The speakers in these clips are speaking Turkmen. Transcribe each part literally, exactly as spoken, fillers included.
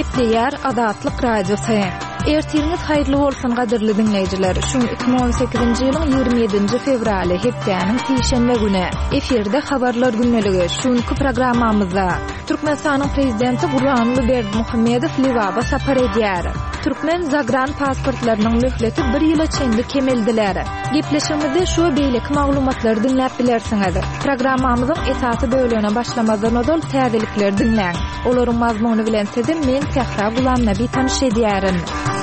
Gepleýär Azatlyk radiosu. Ertiňiz haýrly bolsun gadyrly dinleýijiler. Şu iki bin on sekizinji ýylyň ýygrimi ýedinji fevraly hepdeniň seyşembe güni eferde habarlar günneligi şuňky programmamyzda Türkmenistanyň prezidenti Gurbanly Berdimuhammedow Liwaba sapar edýär. Türkmen zagran pasportlarynyň möhleti bir ýyla çenli kemeldiler. Gepleşigimizde şu beýleki maglumatlary dinläp bilersiňiz. Programmamyzyň esasy bölügine başlamazdan odol täzelikler dinläň. Olaryň mazmuny bilen sizin men Tehra Gulamna bir tanyş edýärin.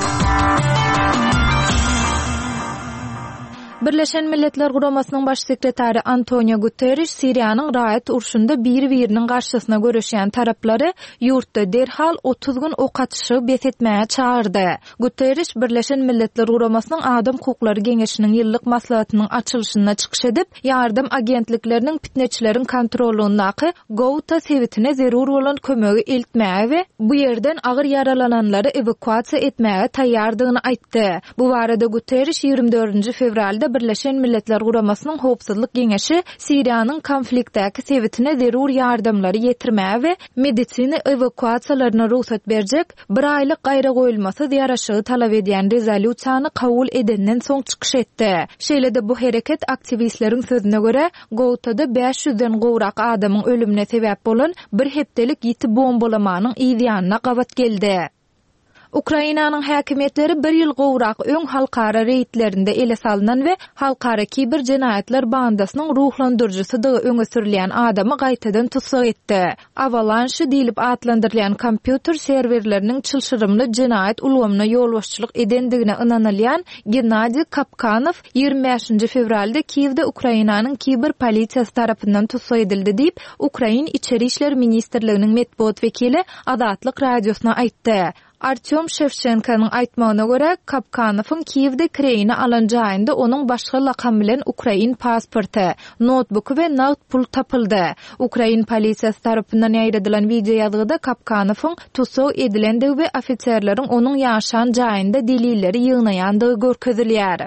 Birleşen Milletler Guramasynyň baş sekretary Antonio Guterres Siriýanyň raýat urşunda bir-biriniň garşysyna göreşýän taraplary ýurtda derhal otuz gün ok atýşy besetmäge çağırdy. Guterres Birleşen Milletler Guramasynyň Adam hukuklary geňeşiniň ýyllyk maslahatynyň açylyşyna çykyş edip, ýardym agentlikleriniň pitneçileriň kontrolundaky Gowta sebitine zerur bolan kömegi eltmäge we bu ýerden agyr yaralananlary evakuasiýa etmäge taýýardygyny aýtdy. Bu barada Guterres ýygrimi dördünji fevralda Birleşen Milletler Guramasynyň Howpsuzlyk Geňeşi Siriýanyň konfliktdäki sebitine zerur ýardymlary ýetirmäge we medisina evakuasiýalaryna ruhsat berjek bir aýlyk gaýra goýulmasy ýaraşygy talap edýän rezolýusiýany kabul edenden soň çykyş etdi. Şeýlede bu hereket aktivistleriň sözüne görä Gowtada beş yüzden gowrak adamyň ölümine sebäp bolan bir hepdelik ýiti bombalamanyň ýygyanyna gabat geldi. Ukrainanyň häkimetleri bir ýyl gowrak öň halkara reýtlerinde ele salynan we halkara kiber jenaýatlar bandasynyň ruhlandyrjysydygy öňe sürilýän adamy gaýtadan tutsak etdi. Avalanche diýilip atlandyrylýan kompýuter serwerleriniň çylşyrymly jenaýat ulgamyna ýolbaşçylyk edendigine ynanylýan Gennady Kapkanow ýygrimi beşinji fevralda Kiýewde Ukrainanyň kiber polisiýasy tarapyndan tutsak edildi diýip Ukraina Içeri işler ministrliginiň medpuat wekili Azatlyk radiosyna aýtdy. Artyom Shevchenkanyň aýtmagyna görä, Kapkanowyň Kiýewde kireyini alan jaýynda onuň başga lakam bilen Ukrain pasporty, notebook we nagt pul tapyldy. Ukrain polisiýasy tarapyndan ýaýradylan video ýazgyda Kapkanowyň tutsak edilendigi we ofitserleriň onuň ýaşan jaýynda delilleri ýygnaýandygy görkezilýär.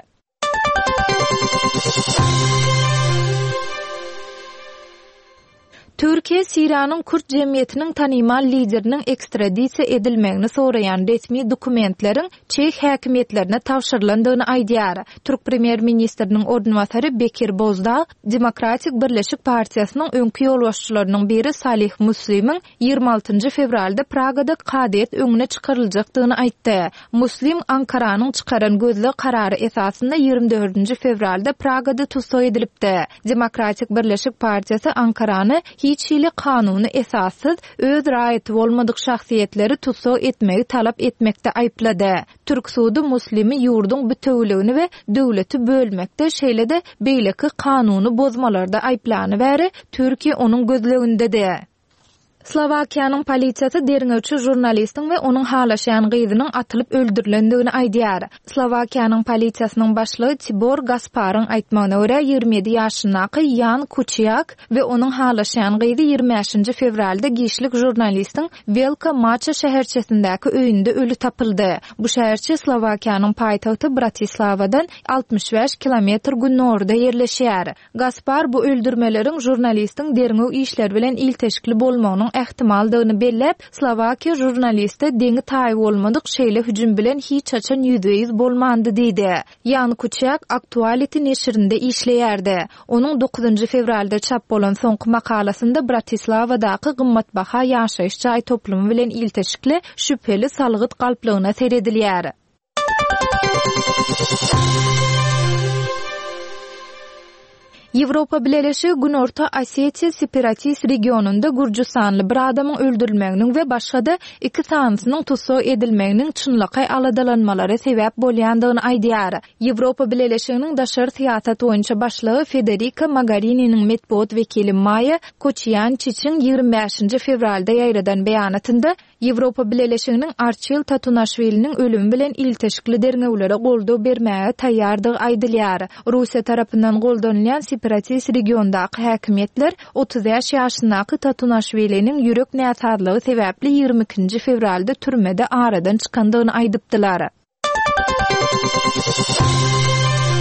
Türkiýe Siriýanyň Kürt jemgyýetiniň tanymal lideriniň ekstradisiýa edilmegini soraýan resmi dokumentleriň Çeх häkimetlerine tapşyrylandygyny aýdýar. Türk premier ministriniň ornwasary Bekir Bozdağ, Demokratik Birleşik Partiýasynyň öňkü ýolbaşçylarynyň biri Salih Muslim'iň ýygrimi altynjy fevralda Pragada kadet öňüne çykaryljakdygyny aýtdy. Muslim Ankaranyň çykaran gözle karary esasynda ýygrimi dördünji fevralda Pragada tutsak edilipdi. Demokratik Birleşik Partiýasy Ankarany hiç hili kanuny esassız öz raýaty bolmadyk şahsiýetleri tutsak etmegi talap etmekde aýplady. Türk sudy Muslimi ýurduň bütünligini we döwleti bölmekde şeýlede beýleki kanuny bozmalarda aýplany bäri Türkiýe onuň gözlegindedir. Slovakiýanyň polisiýasy derňewçi jurnalistiň we onuň halaşýan gyzynyň atylyp öldürilendigini aýdýar. Slovakiýanyň polisiýasynyň başlygy Tibor Gasparyň aýtmagyna görä ýygrimi ýedi ýaşyndaky Jan Kuciak we onuň halaşýan gyzy ýygrimi beşinji fevralda giýişlik jurnalistiň Velka Macha şäherçesindäki öýünde ölü tapyldy. Bu şäherçe Slovakiýanyň paýtagty Bratislavadan altmış beş kilometr günorda ýerleşýär. Gaspar bu öldürmeleriň jurnalistiň derňew işler bilen ilteşikli bolmagynyň ähtimaldygyny bellep, Slovakiýa jurnalisti deňi taýy bolmadyk şeýle hüjüm bilen hiç açan yüzde yüz bolmandy diýdi. Jan Kuciak Aktuality neşrinde işleýärdi. Onuň dokuzunjy fevralda çap bolan soňky makalasynda Bratislavadaky gymmatbaha ýaşaýyş jaý toplumy bilen ilteşikli şüpheli salgyt galplygyna seredilýär. Ýewropa Birleşigi Günorta Osetiýa separatist regionunda Gürcistanly bir adamyň öldürilmeginiň we başga iki sansynyň tutsak edilmeginiň çynlyky aladalanmalary sebäp bolýandygyny aýdýar. Ýewropa Birleşiginiň daşary siýasat boýunça başlygy Federica Mogheriniň medpuat wekili Maja Koçyan-Çiçin ýygrimi beşinji fevralda ýaýradan beýanatynda Ýewropa Birleşiginiň Arçyl Tatunaşwiliniň ölümi bilen ilteşikli derňewlere goldaw bermäge taýýardygy aýdylýar. Russiýa tarapyndan goldanylýan separatist regiondaky häkimetler otuz beş ýaşyndaky Tatunaşwiliniň ýürek näsarlygy sebäpli ýygrimi ikinji fevralda türmede aradan çykandygyny aýdypdylar.